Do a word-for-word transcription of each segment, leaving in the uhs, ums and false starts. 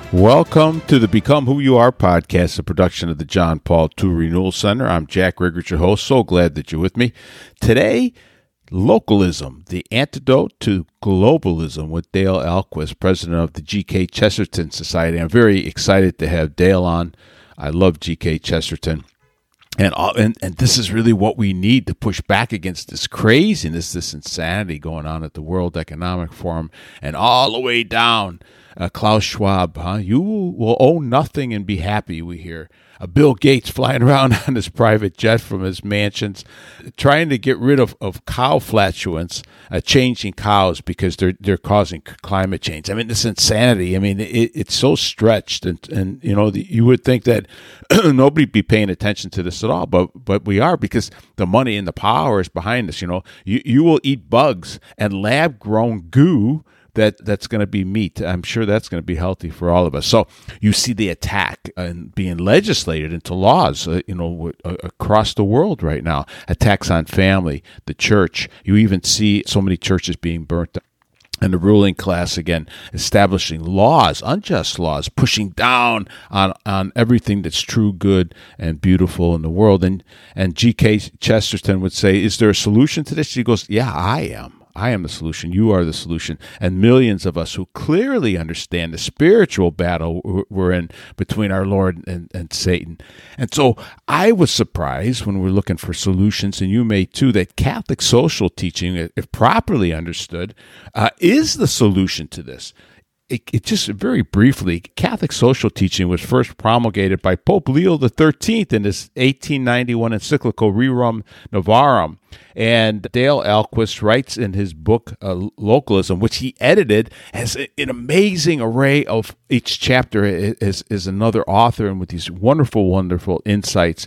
Welcome to the Become Who You Are podcast, a production of the John Paul two Renewal Center. I'm Jack Riggert, your host. So glad that you're with me. Today, localism, the antidote to globalism with Dale Ahlquist, president of the G K Chesterton Society. I'm very excited to have Dale on. I love G K Chesterton. And, all, and and this is really what we need to push back against this craziness, this insanity going on at the World Economic Forum and all the way down. Uh, Klaus Schwab, huh? You will own nothing and be happy, we hear. Uh, Bill Gates flying around on his private jet from his mansions, trying to get rid of, of cow flatulence, uh, changing cows because they're they're causing climate change. I mean, this insanity. I mean, it, it's so stretched, and, and you know, the, you would think that nobody'd be paying attention to this at all, but but we are, because the money and the power is behind us. You know, you you will eat bugs and lab-grown goo. That that's going to be meat. I'm sure that's going to be healthy for all of us. So you see the attack and being legislated into laws, uh, you know, uh, across the world right now. Attacks on family, the church. You even see so many churches being burnt down. And the ruling class, again, establishing laws, unjust laws, pushing down on, on everything that's true, good, and beautiful in the world. And and G K Chesterton would say, is there a solution to this? He goes, yeah, I am. I am the solution. You are the solution. And millions of us who clearly understand the spiritual battle we're in between our Lord and, and Satan. And so I was surprised when we're looking for solutions, and you may too, that Catholic social teaching, if properly understood, uh, is the solution to this. It, it just very briefly, Catholic social teaching was first promulgated by Pope Leo the thirteenth in his eighteen ninety-one encyclical Rerum Novarum. And Dale Ahlquist writes in his book, uh, Localism, which he edited, has an amazing array of each chapter is, is another author, and with these wonderful, wonderful insights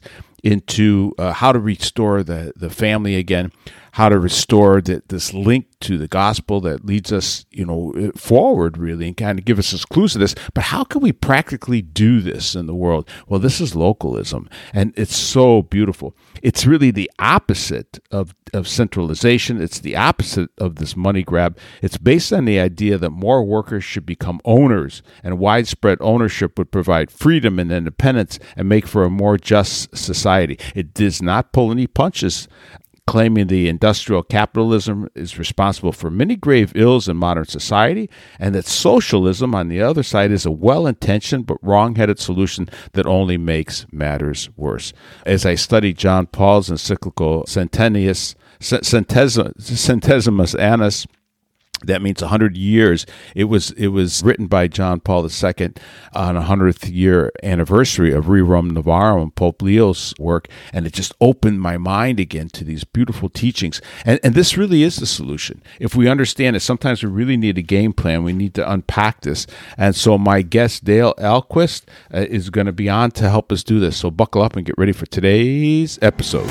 into uh, how to restore the, the family again, how to restore the, this link to the gospel that leads us, you know, forward, really, and kind of give us clues to this. But how can we practically do this in the world? Well, this is localism, and it's so beautiful. It's really the opposite of, of centralization. It's the opposite of this money grab. It's based on the idea that more workers should become owners, and widespread ownership would provide freedom and independence and make for a more just society. It does not pull any punches, claiming the industrial capitalism is responsible for many grave ills in modern society, and that socialism, on the other side, is a well-intentioned but wrong-headed solution that only makes matters worse. As I studied John Paul's encyclical Centennius, Centesimus Annus, that means one hundred years. It was it was written by John Paul the Second on a one hundredth year anniversary of Rerum Novarum, Pope Leo's work, and it just opened my mind again to these beautiful teachings. And, and this really is the solution. If we understand it, sometimes we really need a game plan. We need to unpack this. And so my guest, Dale Ahlquist, uh, is going to be on to help us do this. So buckle up and get ready for today's episode.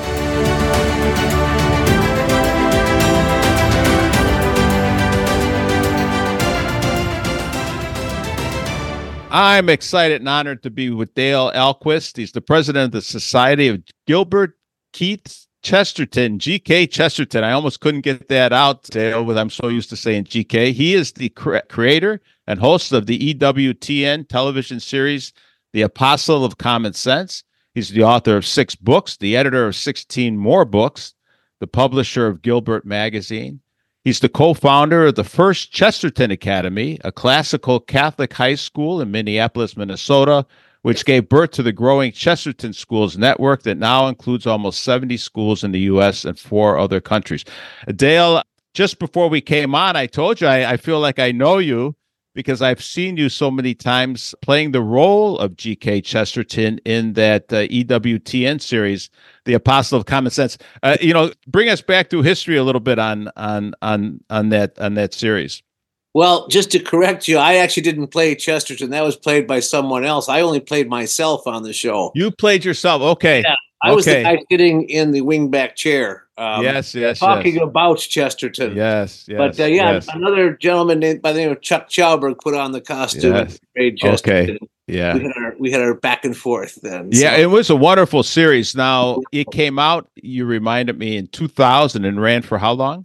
I'm excited and honored to be with Dale Ahlquist. He's the president of the Society of Gilbert Keith Chesterton, G K Chesterton. I almost couldn't get that out, Dale, but I'm so used to saying G K. He is the cre- creator and host of the E W T N television series, The Apostle of Common Sense. He's the author of six books, the editor of sixteen more books, the publisher of Gilbert Magazine. He's the co-founder of the first Chesterton Academy, a classical Catholic high school in Minneapolis, Minnesota, which gave birth to the growing Chesterton Schools network that now includes almost seventy schools in the U S and four other countries. Dale, just before we came on, I told you I, I feel like I know you because I've seen you so many times playing the role of G K Chesterton in that uh, E W T N series, The Apostle of Common Sense. Uh, you know, bring us back to history a little bit on on on on that on that series. Well, just to correct you, I actually didn't play Chesterton. That was played by someone else. I only played myself on the show. You played yourself. Okay. Yeah, I okay. was the guy sitting in the wingback chair. Um, yes, yes, talking yes. about Chesterton. Yes, yes. But uh, yeah, yes. another gentleman named, by the name of Chuck Chauberg put on the costume yes. and played Chesterton. Okay. Yeah. We had our we had our back and forth then. Yeah, so. It was a wonderful series. Now, it came out, you reminded me, in two thousand and ran for how long?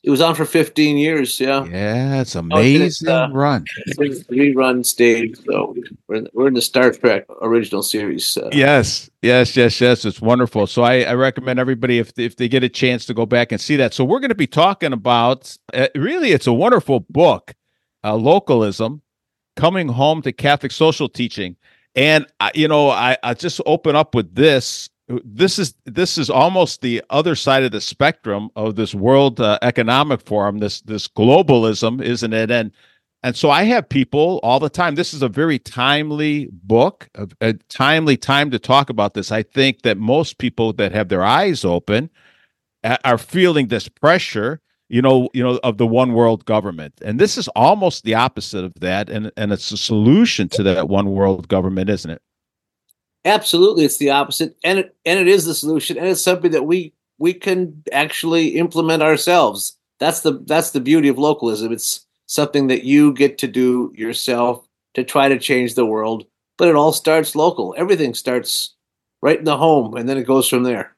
It was on for fifteen years. Yeah. Yeah, it's Oh, and it's, amazing uh, run. it's a rerun stage. So we're in, we're in the Star Trek original series. Uh, Yes, yes, yes, yes. It's wonderful. So I, I recommend everybody if if they get a chance to go back and see that. So we're going to be talking about uh, really, it's a wonderful book, uh, Localism, Coming Home to Catholic Social Teaching. And I, you know, I I just open up with this. This is this is almost the other side of the spectrum of this World uh, Economic Forum. This this globalism, isn't it? And and so I have people all the time. This is a very timely book, a, a timely time to talk about this. I think that most people that have their eyes open a- are feeling this pressure, you know, you know, of the one world government. And this is almost the opposite of that. And and it's a solution to that one world government, isn't it? absolutely, it's the opposite, and it and it is the solution, and it's something that we we can actually implement ourselves. That's the that's the beauty of localism. It's something that you get to do yourself to try to change the world. But it all starts local. Everything starts right in the home, and then it goes from there.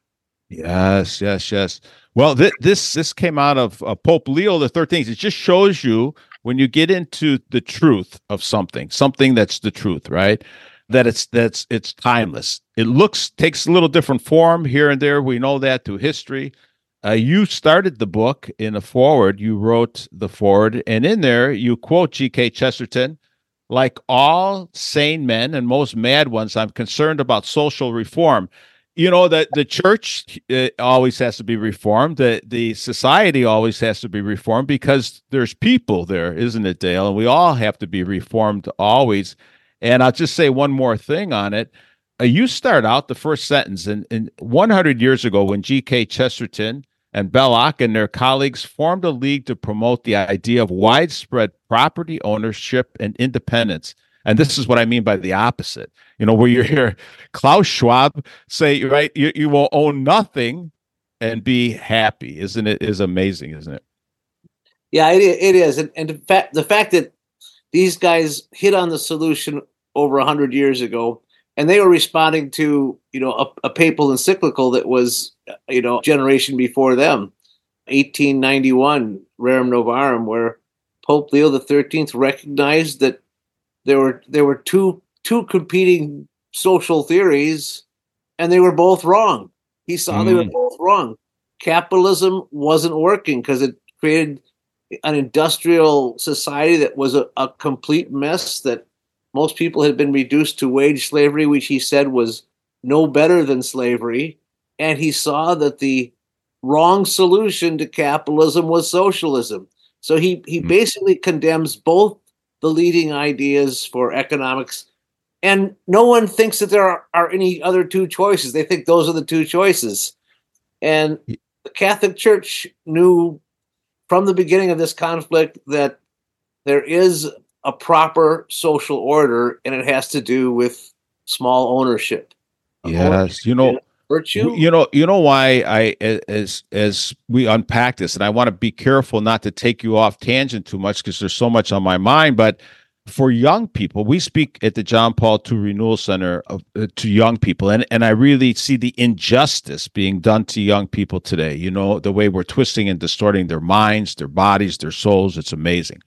Yes, yes, yes. Well, th- this this came out of uh, Pope Leo the thirteenth. It just shows you when you get into the truth of something, something that's the truth, right? That it's that's it's timeless. It looks takes a little different form here and there. We know that through history. Uh, you started the book in a forward. You wrote the forward, and in there you quote G K Chesterton. Like all sane men and most mad ones, I'm concerned about social reform. You know that the church uh, always has to be reformed. The the society always has to be reformed because there's people there, isn't it, Dale? And we all have to be reformed always. And I'll just say one more thing on it. Uh, you start out the first sentence in, in one hundred years ago when G K Chesterton and Belloc and their colleagues formed a league to promote the idea of widespread property ownership and independence. And this is what I mean by the opposite. You know, where you hear Klaus Schwab say, right, you, you will own nothing and be happy. Isn't it? Is amazing, isn't it? Yeah, it, it is, and and the fact the fact that these guys hit on the solution over a hundred years ago, and they were responding to you know a, a papal encyclical that was you know generation before them, eighteen ninety-one Rerum Novarum, where Pope Leo the thirteenth recognized that there were there were two two competing social theories, and they were both wrong. He saw mm. they were both wrong. Capitalism wasn't working because it created an industrial society that was a, a complete mess, that most people had been reduced to wage slavery, which he said was no better than slavery. And he saw that the wrong solution to capitalism was socialism. So he, he basically condemns both the leading ideas for economics. And no one thinks that there are, are any other two choices. They think those are the two choices. And the Catholic Church knew from the beginning of this conflict that there is a proper social order, and it has to do with small ownership. Yes, you know, virtue. You know, you know why I as as we unpack this, and I want to be careful not to take you off tangent too much because there's so much on my mind. But for young people, we speak at the John Paul the Second Renewal Center of, uh, to young people, and and I really see the injustice being done to young people today. You know, the way we're twisting and distorting their minds, their bodies, their souls. It's amazing.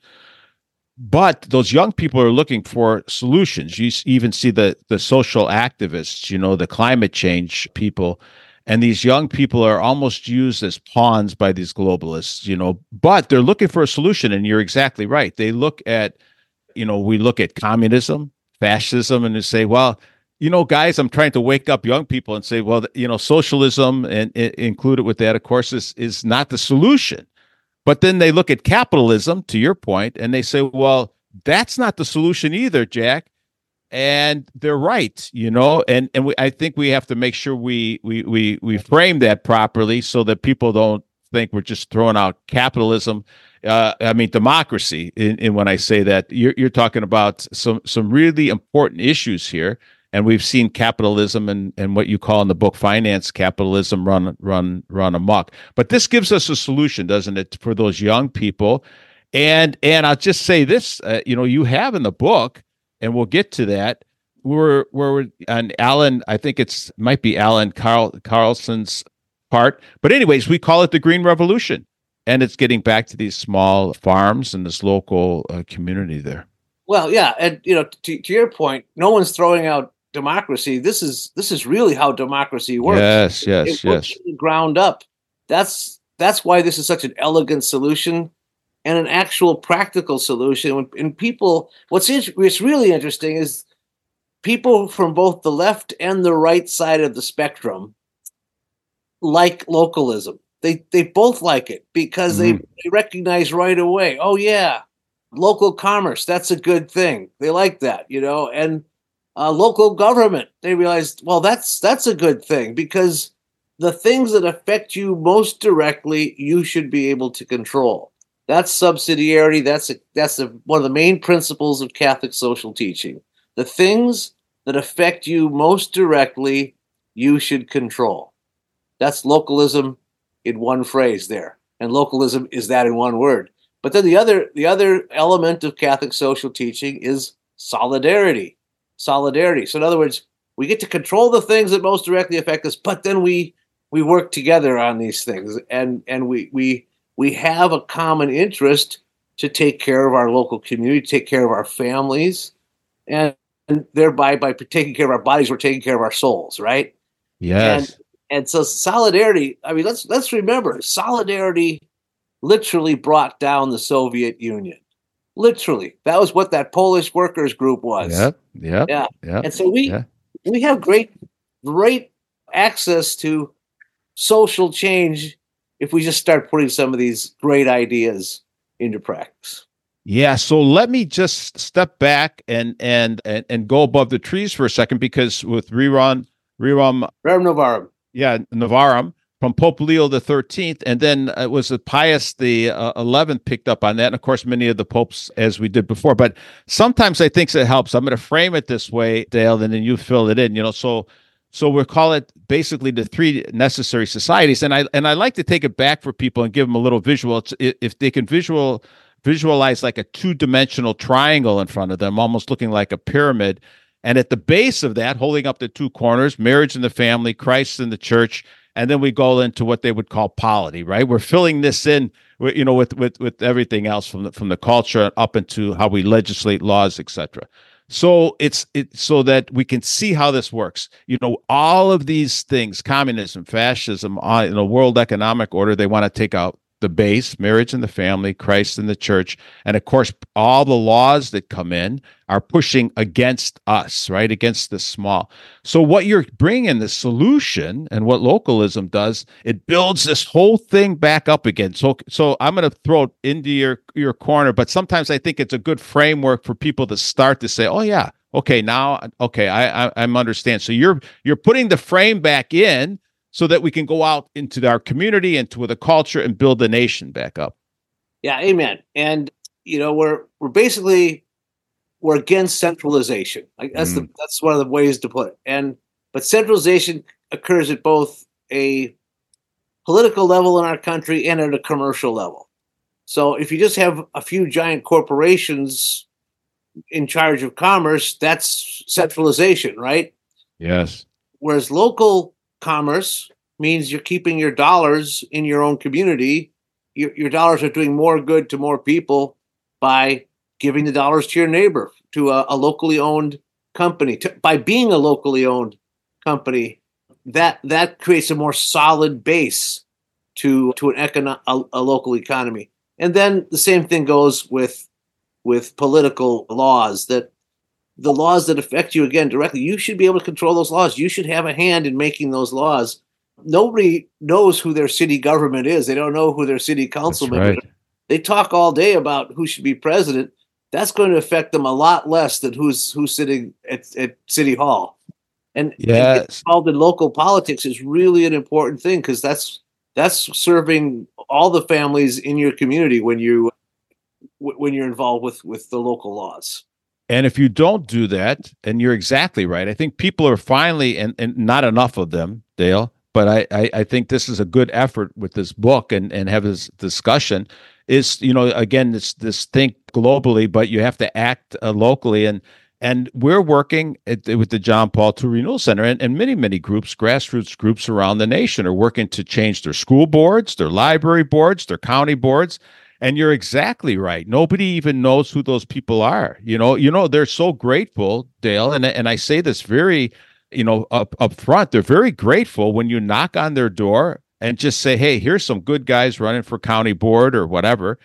But those young people are looking for solutions. You even see the the social activists, you know, the climate change people, and these young people are almost used as pawns by these globalists, you know, but they're looking for a solution. And you're exactly right. They look at, you know, we look at communism, fascism, and they say, well, you know, guys, I'm trying to wake up young people and say, well, you know, socialism and, and included with that, of course, is is not the solution. But then they look at capitalism, to your point, and they say, well, that's not the solution either, Jack. And they're right, you know, and, and we, I think we have to make sure we, we, we, we frame that properly so that people don't think we're just throwing out capitalism. Uh, I mean, democracy. In, in when I say that, you're, you're talking about some, some really important issues here. And we've seen capitalism and, and what you call in the book finance capitalism run run run amok. But this gives us a solution, doesn't it, for those young people? And and I'll just say this: uh, you know, you have in the book, and we'll get to that. We're we're on Alan. I think it's might be Alan Carl Carlson's part. But anyways, we call it the Green Revolution. and it's getting back to these small farms and this local uh, community there. Well, yeah, and you know, to, to your point, no one's throwing out democracy. This is this is really how democracy works. Yes, yes, it works yes. from the ground up. That's that's why this is such an elegant solution and an actual practical solution. When, and people, what's in, what's really interesting is people from both the left and the right side of the spectrum like localism. They they both like it because mm-hmm. they, they recognize right away. Oh yeah. Local commerce, that's a good thing. They like that, you know, and uh, local government, they realized, well, that's that's a good thing because the things that affect you most directly, you should be able to control. That's subsidiarity. That's a, that's a, one of the main principles of Catholic social teaching. The things that affect you most directly, you should control. That's localism in one phrase there, and localism is that in one word. But then the other the other element of Catholic social teaching is solidarity. Solidarity. So in other words, we get to control the things that most directly affect us, but then we we work together on these things, and and we we we have a common interest to take care of our local community, take care of our families, and, and thereby by taking care of our bodies, we're taking care of our souls, right? Yes. And and so solidarity. I mean, let's let's remember solidarity. Literally brought down the Soviet Union. Literally. That was what that Polish workers group was. Yep, yep, yeah. Yep, and so we yeah. we have great, great access to social change if we just start putting some of these great ideas into practice. Yeah, so let me just step back and and and, and go above the trees for a second, because with Rerum Rerum Rerum Novarum. Yeah, Novarum. From Pope Leo the thirteenth, and then it was Pius the uh, eleventh picked up on that, and of course many of the popes, as we did before. But sometimes I think it helps. I'm going to frame it this way, Dale, and then you fill it in. You know, so so we'll call it basically the three necessary societies, and I and I like to take it back for people and give them a little visual. It's, if they can visual visualize like a two dimensional triangle in front of them, almost looking like a pyramid, and at the base of that, holding up the two corners, marriage and the family, Christ and the church. And then we go into what they would call polity, right? We're filling this in, you know, with with with everything else from the from the culture up into how we legislate laws, et cetera. So it's it so that we can see how this works. You know, all of these things: communism, fascism, uh, you know, world economic order. They want to take out the base, marriage and the family, Christ and the church, and of course, all the laws that come in are pushing against us, right? Against the small. So what you're bringing, the solution, and what localism does, it builds this whole thing back up again. So, so I'm going to throw it into your your corner, but sometimes I think it's a good framework for people to start to say, "Oh yeah, okay, now, okay, I I I'm understand." So you're you're putting the frame back in, so that we can go out into our community, into the culture, and build the nation back up. Yeah, amen. And you know, we're we're basically we're against centralization. Like that's mm. the that's one of the ways to put it. And but centralization occurs at both a political level in our country and at a commercial level. So if you just have a few giant corporations in charge of commerce, that's centralization, right? Yes. Whereas local commerce means you're keeping your dollars in your own community. Your, your dollars are doing more good to more people by giving the dollars to your neighbor, to a, a locally owned company. To, by being a locally owned company, that that creates a more solid base to to an econo- a, a local economy. And then the same thing goes with with political laws, that the laws that affect you, again, directly, you should be able to control those laws. You should have a hand in making those laws. Nobody knows who their city government is. They don't know who their city councilman is. Right. They talk all day about who should be president. That's going to affect them a lot less than who's who's sitting at, at City Hall. And, yes. and getting involved in local politics is really an important thing, because that's that's serving all the families in your community when you when you're involved with, with the local laws. And if you don't do that, and you're exactly right, I think people are finally, and, and not enough of them, Dale, but I, I, I think this is a good effort with this book and, and have this discussion, is, you know, again, this this think globally, but you have to act uh, locally. And And we're working at, with the John Paul two Renewal Center, and, and many, many groups, grassroots groups around the nation, are working to change their school boards, their library boards, their county boards. And you're exactly right. Nobody even knows who those people are. You know, you know, they're so grateful, Dale, and and I say this very, you know, up up front. They're very grateful when you knock on their door and just say, "Hey, here's some good guys running for county board or whatever."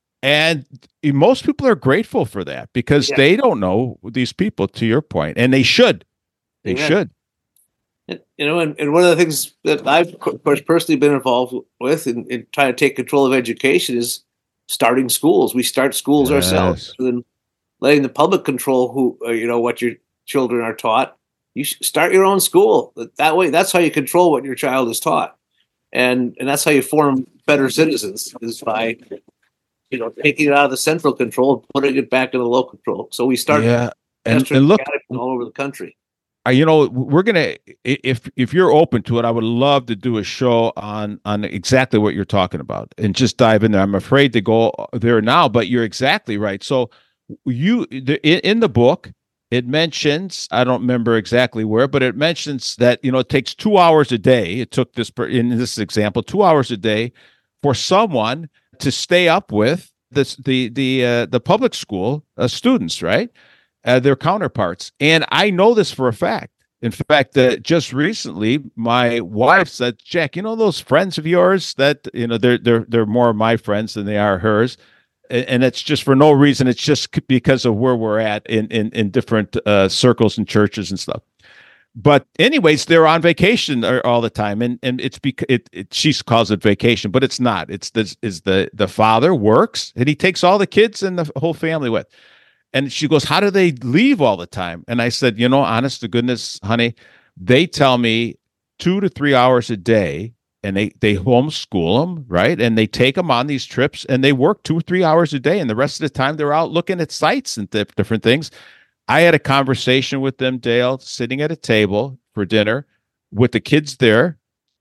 And most people are grateful for that because yeah. they don't know these people, to your point, and they should. They yeah. should. And, you know, and, and one of the things that I've, of course, personally been involved with in, in trying to take control of education is starting schools. We start schools yes. ourselves, and then letting the public control who, uh, you know, what your children are taught. You start your own school. That way, that's how you control what your child is taught, and and that's how you form better citizens, is by, you know, taking it out of the central control and putting it back in the local control. So we start yeah. and, and look all over the country. Uh, you know, we're gonna if if you're open to it, I would love to do a show on on exactly what you're talking about and just dive in there. I'm afraid to go there now, but you're exactly right. So you the, in the book, it mentions, I don't remember exactly where, but it mentions that, you know, it takes two hours a day. It took this in this example, two hours a day for someone to stay up with this, the the uh, the public school uh, students, right? Uh, their counterparts. And I know this for a fact. In fact, uh, just recently, my wife said, "Jack, you know those friends of yours that, you know, they're they're they're more my friends than they are hers." And it's just for no reason. It's just because of where we're at in in, in different uh, circles and churches and stuff. But anyways, they're on vacation all the time, and and it's because it, it she calls it vacation, but it's not. It's the is the the father works and he takes all the kids and the whole family with. And she goes, "How do they leave all the time?" And I said, "You know, honest to goodness, honey, they tell me two to three hours a day, and they they homeschool them, right? And they take them on these trips, and they work two or three hours a day, and the rest of the time they're out looking at sites and th- different things." I had a conversation with them, Dale, sitting at a table for dinner with the kids there,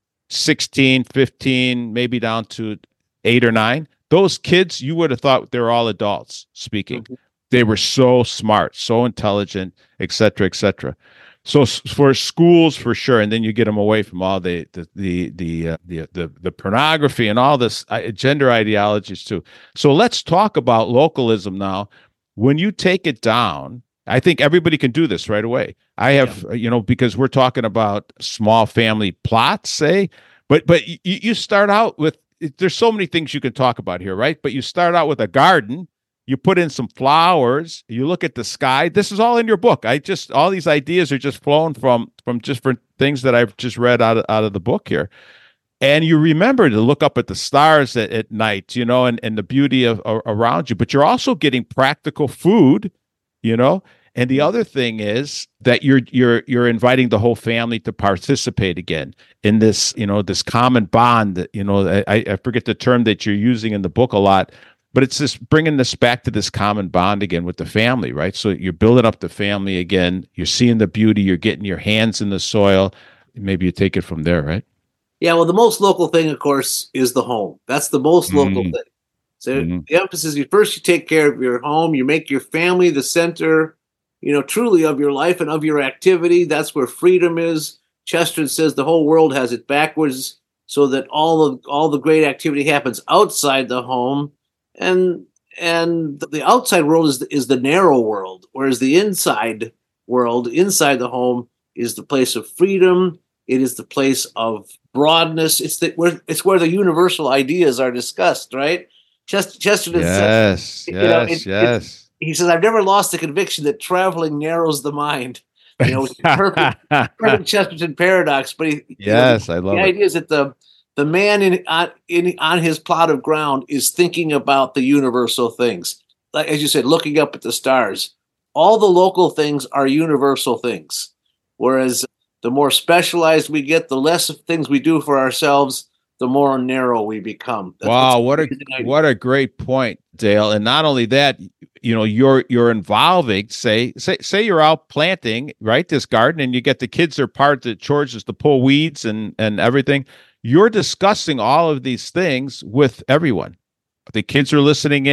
sixteen, fifteen, maybe down to eight or nine. Those kids, you would have thought they're all adults speaking. Mm-hmm. They were so smart, so intelligent, et cetera, et cetera. So for schools, for sure, and then you get them away from all the the the the uh, the, the the pornography and all this uh, gender ideologies too. So let's talk about localism now. When you take it down, I think everybody can do this right away. I have, yeah. you know, because we're talking about small family plots, say, but but you, you start out with. There's so many things you can talk about here, right? But you start out with a garden. You put in some flowers, you look at the sky. This is all in your book. I just, all these ideas are just flown from, from just for things that I've just read out of, out of the book here. And you remember to look up at the stars at, at night, you know, and, and the beauty of, of around you, but you're also getting practical food, you know? And the other thing is that you're, you're, you're inviting the whole family to participate again in this, you know, this common bond that, you know, I, I forget the term that you're using in the book a lot. But it's just bringing this back to this common bond again with the family, right? So you're building up the family again. You're seeing the beauty. You're getting your hands in the soil. Maybe you take it from there, right? Yeah, well, the most local thing, of course, is the home. That's the most local mm-hmm. thing. So mm-hmm. the emphasis is first you take care of your home. You make your family the center, you know, truly of your life and of your activity. That's where freedom is. Chesterton says the whole world has it backwards, so that all of all the great activity happens outside the home. And and the outside world is the, is the narrow world, whereas the inside world, inside the home, is the place of freedom. It is the place of broadness. It's the where it's where the universal ideas are discussed, right? Chest, Chesterton yes, says, yes, you know, it, yes. It, he says, "I've never lost the conviction that traveling narrows the mind." You know, it's perfect, perfect Chesterton paradox. But he, yes, you know, I love the it. The idea is that the The man in on, in on his plot of ground is thinking about the universal things. Like, as you said, looking up at the stars. All the local things are universal things. Whereas the more specialized we get, the less of things we do for ourselves, the more narrow we become. That's, wow, what a idea. What a great point, Dale. And not only that, you know, you're you're involving, say, say, say you're out planting, right, this garden, and you get the kids are part of the chores is to pull weeds and and everything. You're discussing all of these things with everyone. The kids are listening in.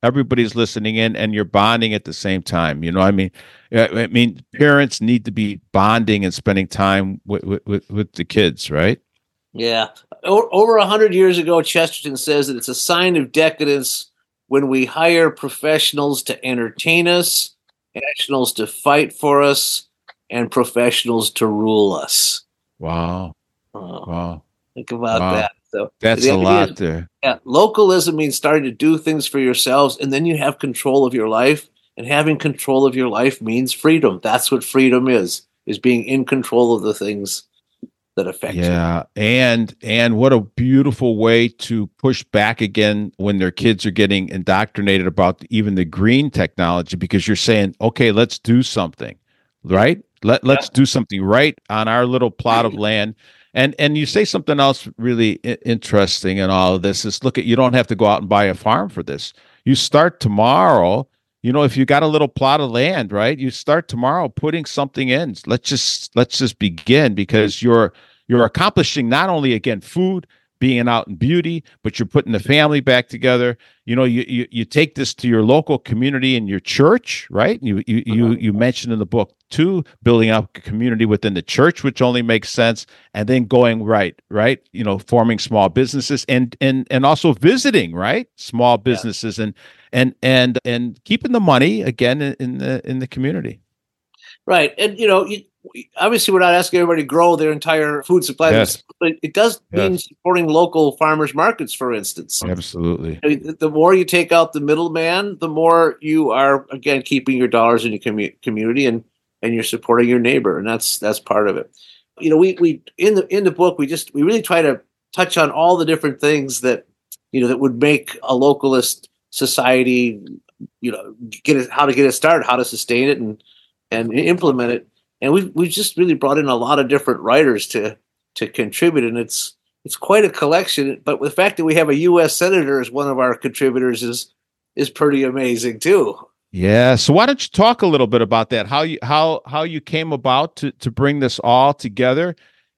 everybody's listening in and you're bonding at the same time. You know, I mean, I mean, parents need to be bonding and spending time with with, with the kids, right? Yeah. O- over a hundred years ago, Chesterton says that it's a sign of decadence when we hire professionals to entertain us, professionals to fight for us, and professionals to rule us. Wow. Oh, Wow. think about Wow. that. So That's the a idea lot is- there. Yeah, localism means starting to do things for yourselves, and then you have control of your life. And having control of your life means freedom. That's what freedom is: is being in control of the things that affect you. Yeah, and and what a beautiful way to push back again when their kids are getting indoctrinated about even the green technology, because you're saying, okay, let's do something, right? Let let's Yeah. do something right on our little plot of land. And and you say something else really i- interesting in all of this is, look at, you don't have to go out and buy a farm for this. You start tomorrow. You know, if you got a little plot of land, right? You start tomorrow putting something in. Let's just let's just begin, because you're you're accomplishing not only, again, food, being out in beauty, but you're putting the family back together. You know, you you, you take this to your local community and your church, right? You you you you mentioned in the book too, building up a community within the church, which only makes sense, and then going right, right, you know, forming small businesses and and and also visiting, right, small businesses, and and and and keeping the money again in, in the in the community. Right. And, you know, you, obviously we're not asking everybody to grow their entire food supply, Yes. but it does mean Yes. supporting local farmers markets, for instance. Absolutely. I mean, the more you take out the middleman, the more you are, again, keeping your dollars in your commu- community, and, and you're supporting your neighbor. And that's, that's part of it. You know, we, we, in the, in the book, we just, we really try to touch on all the different things that, you know, that would make a localist society, you know, get it, how to get it started, how to sustain it, and, and implement it. And we've we've just really brought in a lot of different writers to to contribute, and it's it's quite a collection. But the fact that we have a U S senator as one of our contributors is is pretty amazing too. Yeah. So why don't you talk a little bit about that? How you how how you came about to to bring this all together,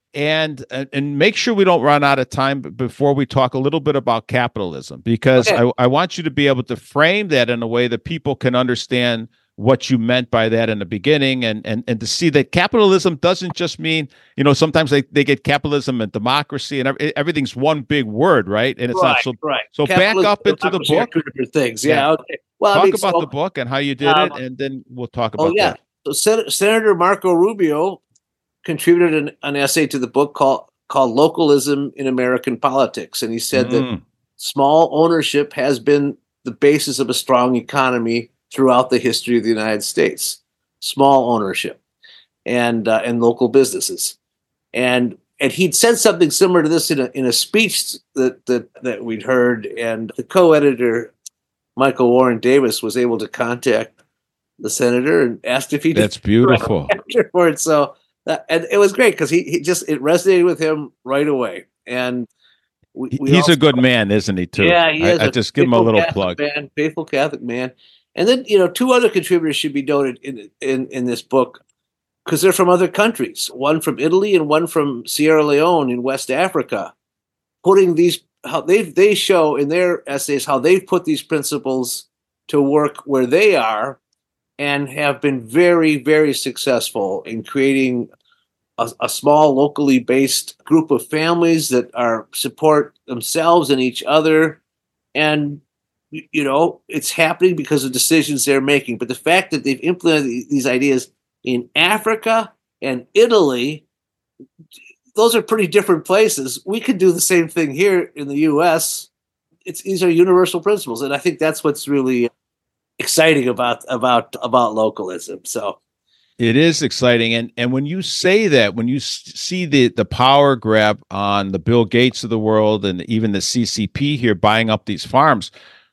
and and and make sure we don't run out of time b- before we talk a little bit about capitalism, because Okay. I I want you to be able to frame that in a way that people can understand what you meant by that in the beginning, and and and to see that capitalism doesn't just mean, you know, sometimes they, they get capitalism and democracy and ev- everything's one big word, right? And it's Right, not so. right. So back Capitalism up and into the democracy are book. two different things. Yeah. Yeah. Okay. Well, I Talk mean, about so- the book and how you did um, it, and then we'll talk Oh about yeah. that. So Sen- Senator Marco Rubio contributed an, an essay to the book called called Localism in American Politics, and he said that Mm. small ownership has been the basis of a strong economy throughout the history of the United States. Small ownership and uh, and local businesses, and and he'd said something similar to this in a in a speech that that that we'd heard, and the co-editor Michael Warren Davis was able to contact the senator and asked if he That's beautiful. afterwards. So that, and it was great because he, he just it resonated with him right away. And we, He- we He's also- a good man, isn't he? Too. Yeah, he I, is I a just give him a faithful little Catholic plug. man, faithful Catholic man. And then, you know, two other contributors should be noted in in, in this book because they're from other countries. One from Italy and one from Sierra Leone in West Africa. Putting these how they they show in their essays how they've put these principles to work where they are, and have been very, very successful in creating a, a small, locally based group of families that are support themselves and each other. And, you know, it's happening because of decisions they're making. But the fact that they've implemented these ideas in Africa and Italy, those are pretty different places. We could do the same thing here in the U S. It's these are universal principles, and I think that's what's really exciting about about about localism. So It is exciting, and and when you say that, when you s- see the the power grab on the Bill Gates of the world and even the C C P here buying up these farms,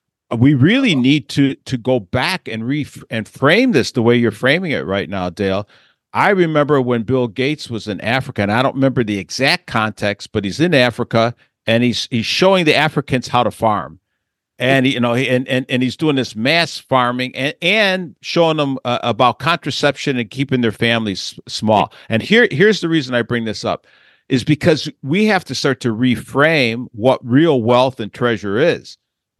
we really need to to go back and re and frame this the way you're framing it right now, Dale. I remember when Bill Gates was in Africa, and I don't remember the exact context, but he's in Africa and he's he's showing the Africans how to farm. And you know, he- and and and he's doing this mass farming and and showing them uh, about contraception and keeping their families s- small. And here here's the reason I bring this up is because we have to start to reframe what real wealth and treasure is.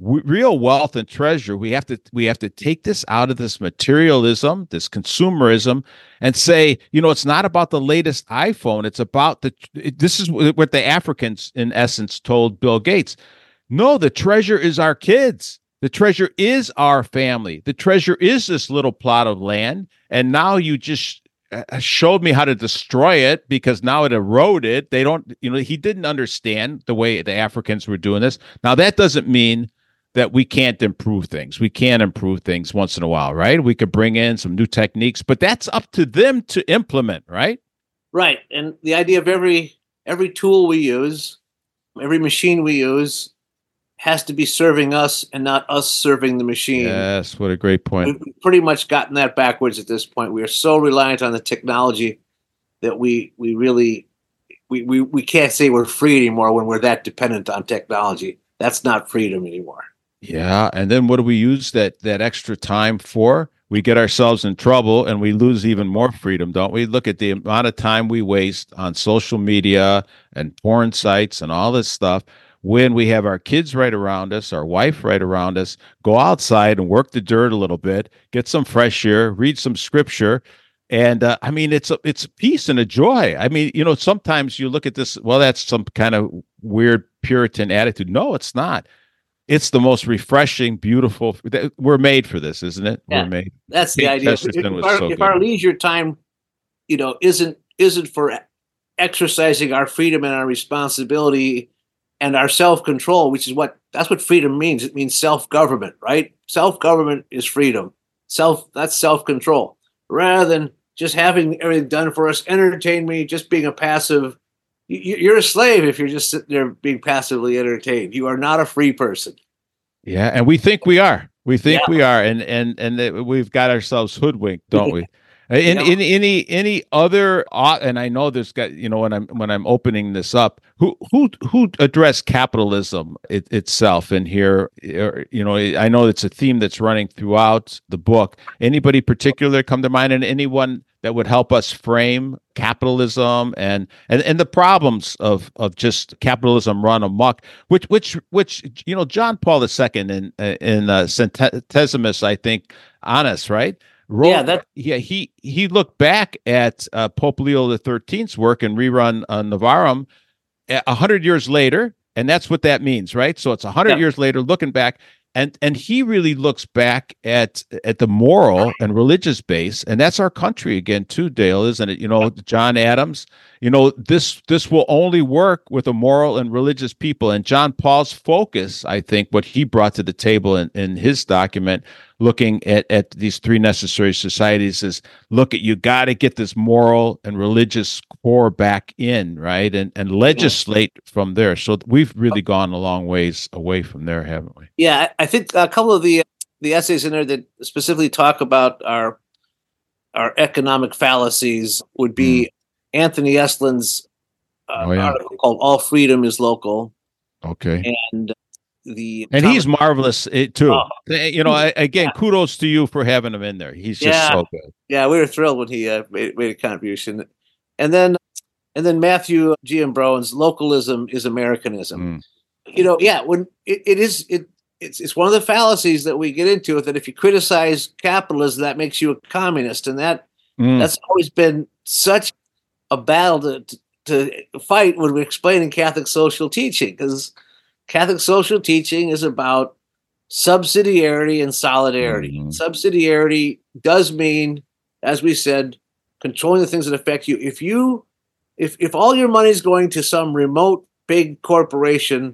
w- real wealth and treasure, we have to we have to take this out of this materialism, this consumerism, and say, you know, it's not about the latest iPhone. It's about the. It, this is what the Africans, in essence, told Bill Gates. No, the treasure is our kids. The treasure is our family. The treasure is this little plot of land. And now you just showed me how to destroy it because now it eroded. They don't, you know, he didn't understand the way the Africans were doing this. Now, that doesn't mean that we can't improve things. We can improve things once in a while, right? We could bring in some new techniques, but that's up to them to implement, right? Right. And the idea of every every tool we use, every machine we use, has to be serving us and not us serving the machine. Yes, what a great point. We've pretty much gotten that backwards at this point. We are so reliant on the technology that we we really we, we, we can't say we're free anymore when we're that dependent on technology. That's not freedom anymore. Yeah, and then what do we use that that extra time for? We get ourselves in trouble and we lose even more freedom, don't we? Look at the amount of time we waste on social media and porn sites and all this stuff when we have our kids right around us, our wife right around us, go outside and work the dirt a little bit, get some fresh air, read some scripture. And uh, I mean, it's a, it's peace and a joy. I mean, you know, sometimes you look at this, well, that's some kind of weird Puritan attitude. No, it's not. It's the most refreshing, beautiful. We're made for this, isn't it? Yeah, We're made. That's the Kate idea. If, Chesterton was our, so if good. our leisure time, you know, isn't isn't for exercising our freedom and our responsibility and our self-control, which is what that's what freedom means. It means self-government, right? Self-government is freedom. Self that's self-control. Rather than just having everything done for us, entertain me, just being a passive. You're a slave if you're just sitting there being passively entertained. You are not a free person. Yeah, and we think we are. We think Yeah. we are, and and and we've got ourselves hoodwinked, don't we? In, Yeah. in any any other, and I know there's got, you know, when I'm when I'm opening this up, who who who addressed capitalism it, itself in here? Or, you know, I know it's a theme that's running throughout the book. Anybody particular come to mind, and anyone that would help us frame capitalism and and, and the problems of of just capitalism run amok, which which which you know, John Paul the Second in in uh, Centesimus, I think, on us, right? Wrote, yeah, that yeah, he he looked back at uh, Pope Leo the Thirteenth's work and Rerun uh, Novarum a hundred years later, and that's what that means, right? So it's a hundred Yeah. years later, looking back, and and he really looks back at at the moral and religious base, and that's our country again too, Dale, isn't it? You know, John Adams. You know, this this will only work with a moral and religious people. And John Paul's focus, I think, what he brought to the table in, in his document, looking at, at these three necessary societies, is look at, you got to get this moral and religious core back in, right? And and legislate from there. So we've really gone a long ways away from there, haven't we? Yeah, I I think a couple of the the essays in there that specifically talk about our our economic fallacies would be Anthony Eslin's uh, Oh, yeah. article called "All Freedom is Local," Okay. and the And he's marvelous eh, too. Oh. You know, I, again, kudos to you for having him in there. He's just Yeah. so good. yeah, we were thrilled when he uh, made, made a contribution, and then and then Matthew G. M. Brown's "Localism is Americanism." Mm. You know, yeah, when it, it is it. It's it's one of the fallacies that we get into, that if you criticize capitalism, that makes you a communist, and that Mm. that's always been such a battle to to fight when we're explaining Catholic social teaching, because Catholic social teaching is about subsidiarity and solidarity. Mhm. Subsidiarity does mean, as we said, controlling the things that affect you. If you if if all your money is going to some remote big corporation,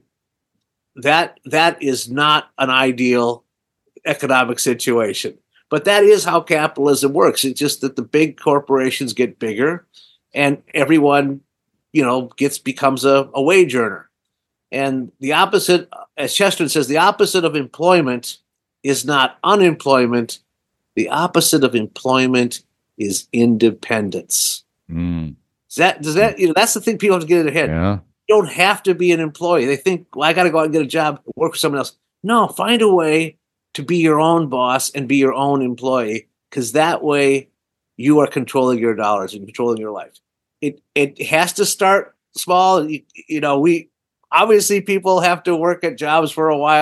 that that is not an ideal economic situation. But that is how capitalism works. It's just that the big corporations get bigger, and everyone, you know, gets becomes a, a wage earner. And the opposite, as Chesterton says, the opposite of employment is not unemployment. The opposite of employment is independence. Mm. Does that does that you know that's the thing people have to get in their head. Yeah. You don't have to be an employee. They think, well, I got to go out and get a job, work for someone else. No, find a way to be your own boss and be your own employee, because that way you are controlling your dollars and controlling your life. It it has to start small. You, you know, we obviously people have to work at jobs for a while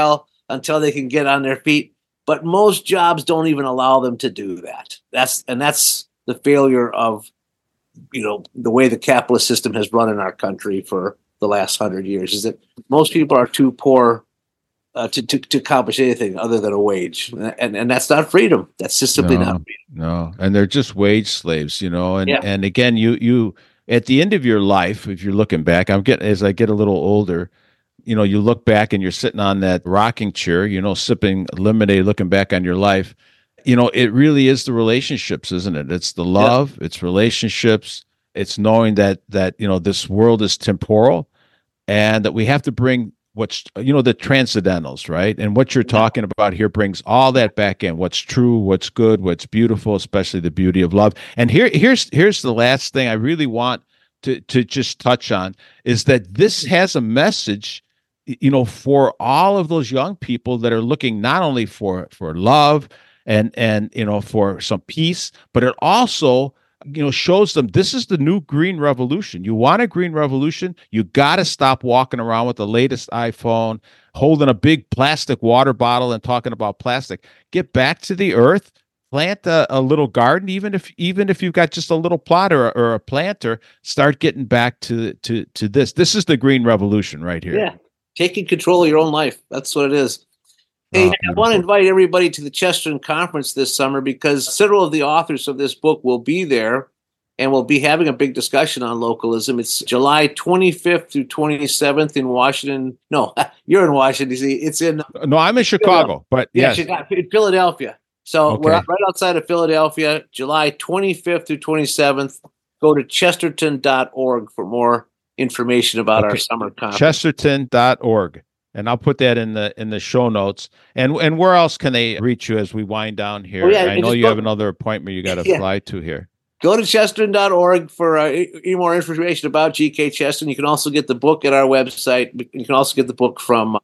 until they can get on their feet. But most jobs don't even allow them to do that. That's and that's the failure of, you know, the way the capitalist system has run in our country for the last hundred years. Is that most people are too poor uh, to, to to accomplish anything other than a wage, and and that's not freedom. That's just simply no, not freedom. No, and they're just wage slaves, you know. And yeah. and again, you you at the end of your life, if you're looking back, I'm getting as I get a little older. You know, you look back and you're sitting on that rocking chair, you know, sipping lemonade, looking back on your life. You know, it really is the relationships, isn't it? It's the love, yeah. It's relationships. It's knowing that, that, you know, this world is temporal and that we have to bring what's, you know, the transcendentals, right? And what you're talking about here brings all that back in, what's true, what's good, what's beautiful, especially the beauty of love. And here, here's, here's the last thing I really want to, to just touch on is that this has a message, you know, for all of those young people that are looking not only for, for love and, and, you know, for some peace, but it also, you know, shows them this is the new green revolution. You want a green revolution, you got to stop walking around with the latest iPhone, holding a big plastic water bottle and talking about plastic. Get back to the earth, plant a, a little garden, even if even if you've got just a little plot or, or a planter, start getting back to, to, to this. This is the green revolution right here. Yeah. Taking control of your own life. That's what it is. Hey, oh, I want to invite everybody to the Chesterton Conference this summer because several of the authors of this book will be there and we'll be having a big discussion on localism. It's July twenty-fifth through twenty-seventh in Washington. No, you're in Washington, D C. It's in... No, I'm in Chicago, but yeah, yes. Chicago, in Philadelphia. So okay. We're right outside of Philadelphia, July twenty-fifth through twenty-seventh. Go to chesterton dot org for more information about okay. our summer conference. chesterton dot org. And I'll put that in the in the show notes. And and where else can they reach you as we wind down here? Oh, yeah, I know you go, have another appointment you got to yeah. fly to here. Go to chesterton dot org for uh, any more information about G K Chesterton. You can also get the book at our website. You can also get the book from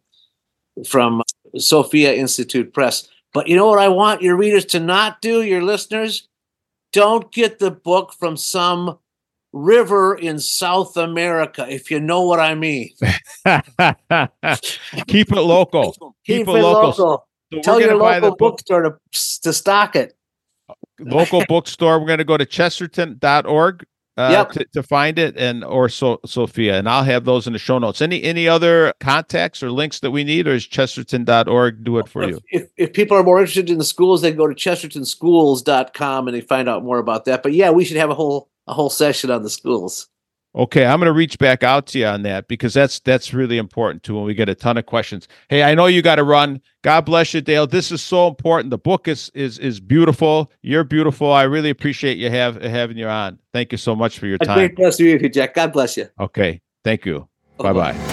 from Sophia Institute Press. But you know what I want your readers to not do, your listeners? Don't get the book from some river in South America, if you know what I mean. Keep it local. Keep, Keep it local. local. So Tell your local bookstore to, to stock it. Local bookstore. We're going to go to chesterton dot org uh, yep. to, to find it, and or so, Sophia, and I'll have those in the show notes. Any any other contacts or links that we need, or is chesterton dot org do it for if, you? If if people are more interested in the schools, they can go to chesterton schools dot com and they find out more about that. But yeah, we should have a whole a whole session on the schools. Okay, I'm going to reach back out to you on that because that's that's really important too when we get a ton of questions. Hey, I know you got to run. God bless you, Dale. This is so important. The book is is is beautiful. You're beautiful. I really appreciate you have having you on. Thank you so much for your time. A great pleasure to be with you, Jack. God bless you. Okay, thank you. Bye-bye.